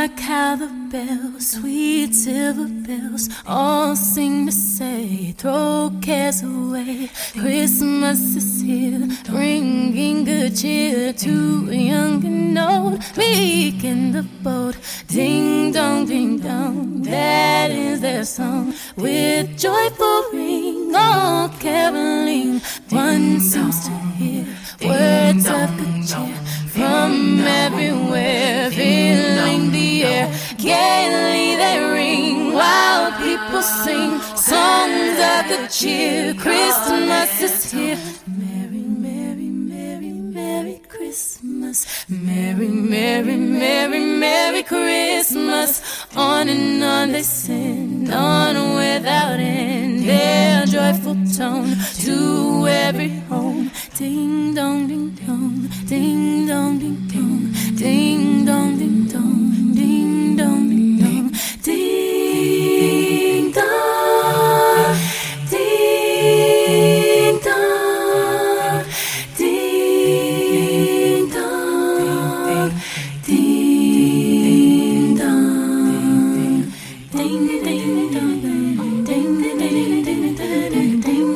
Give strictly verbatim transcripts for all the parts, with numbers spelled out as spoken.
Hark how the bells, sweet silver bells, all sing to say, throw cares away. Christmas is here, bringing good cheer to young and old, meek in the bold. Ding dong, ding dong, that is their song. With joyful ring, all caroling, one seems to hear words of good cheer from everywhere, filling the air. Gaily they ring while people sing songs of good cheer. Christmas is here. Merry, merry, merry, merry Christmas. Merry, merry, merry, merry Christmas. On and on they sing, on without end, their joyful tone to every home. Ding dong, ding dong, ding dong, ding dong, ding dong, ding dong, ding dong, ding dong, ding dong, ding dong, ding dong, ding dong, ding ding dong, ding ding ding ding ding ding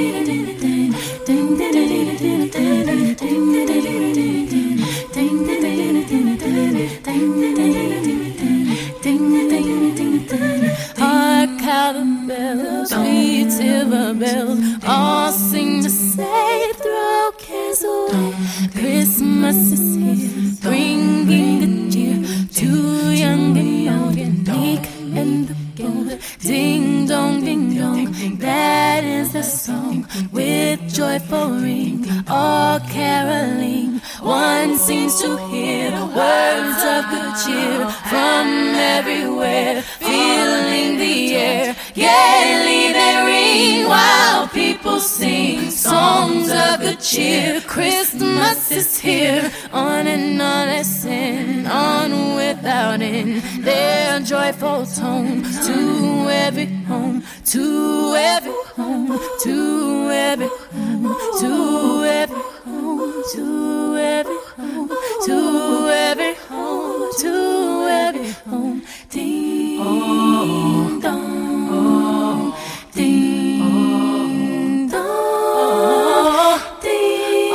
Hark how the bells, sweet silver bells, all sing to say, throw cares away. Christmas is here, bringing good cheer to young and old, meek and the bold. Ding dong, ding dong, that is the song. With joyful ring, all caroling, one seems to hear words of good cheer from everywhere, filling the air. Gaily they ring while people sing songs of good cheer. Christmas is here. On and on they sing, on without end, their joyful tone to every home, to every home, to every home, to every home, to every home, to every home, to every home. Ding dong, ding dong, ding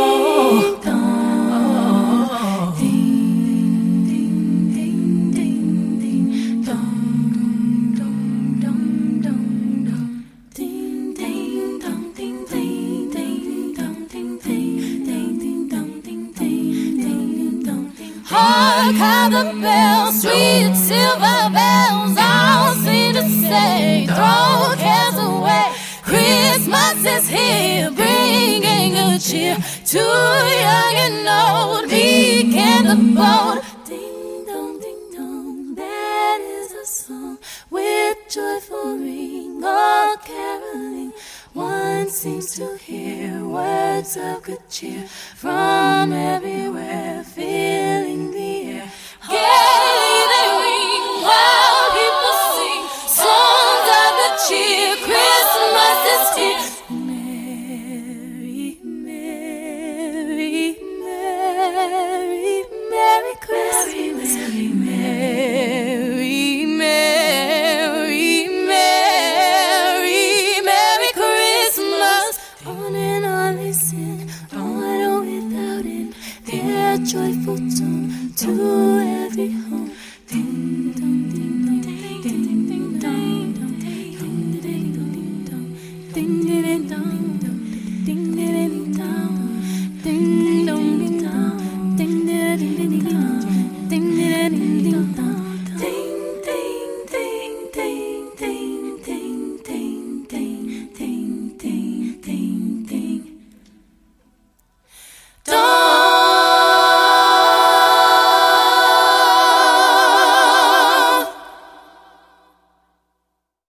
dong, ding ding ding ding ding dong dong dong dong dong, ding ding dong, ding ding ding dong, ding ding ding ding dong, ding ding ding dong. Hark how the bells, sweet silver bells, all seem to say, throw cares away. Christmas is here, bringing good cheer to young and old, meek and the bold. Ding dong, ding dong, that is a song. With joyful ring, all caroling, one seems to hear words of good cheer from everywhere, filling the air. Gaily they ring while people sing songs of good cheer. Christmas is here. Merry, merry, merry, merry Christmas. Merry, merry, merry, merry, merry Christmas. On and on they sing, on without end, their joyful tone to every home. Ding dong, ding dong, ding ding dong, ding ding dong, ding ding dong, ding ding dong, ding ding